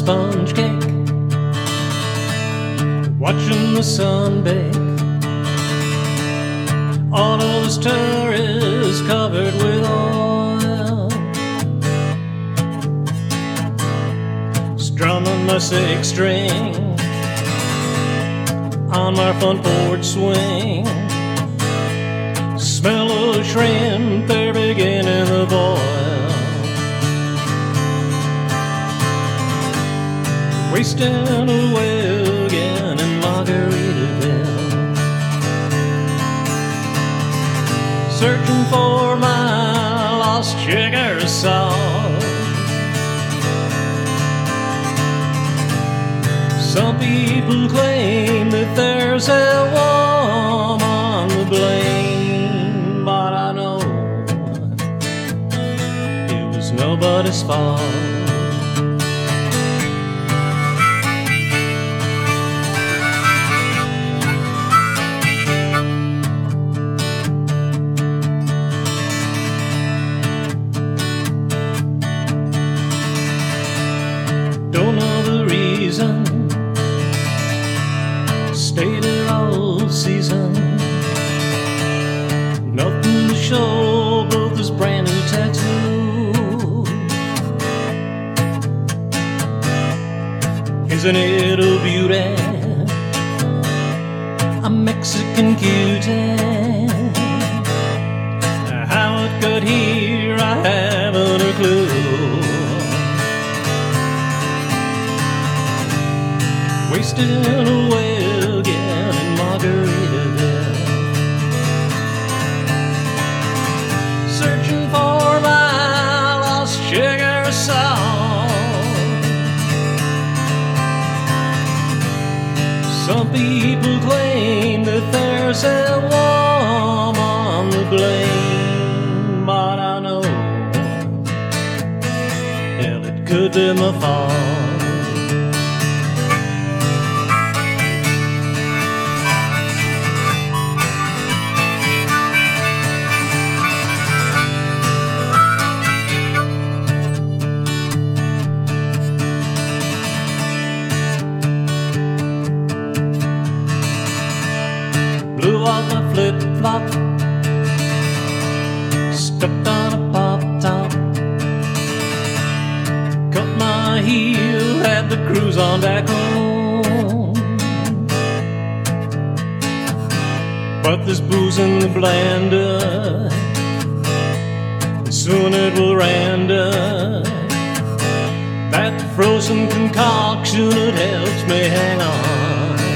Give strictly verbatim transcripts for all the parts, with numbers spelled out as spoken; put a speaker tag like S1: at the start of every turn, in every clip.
S1: sponge cake, watching the sun bake. All of his tour is covered with oil, strumming my six string on my front porch swing. Smell of shrimp, they're beginning to boil. Wasting away again in Margaritaville, searching for my lost sugar salt. Some people claim that there's a woman to blame, but I know it was nobody's fault. Don't know the reason, stayed here all season. Nothing to show but this brand new tattoo. Isn't it a beauty? A Mexican cutie. How it got here, I haven't a clue. Wasting away again in Margaritaville, searching for my lost sugar salt. Some people claim that there's a woman to blame, but I know, hell, it could be my fault. Blew off my flip-flop, stepped on a pop-top, cut my heel, had the cruise on back home. But there's booze in the blender, and soon it will render. That frozen concoction, it helps me hang on.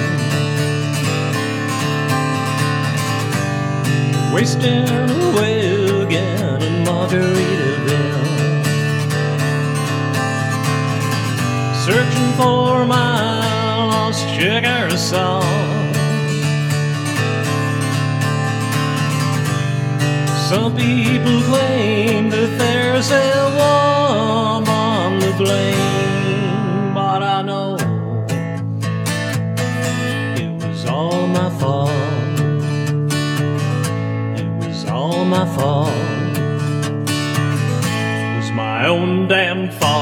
S1: Wasting away again in Margaritaville, searching for my lost sugar salt. Some people claim that there's a woman to blame, but I know it was all my fault. All my fault, it was my own damn fault.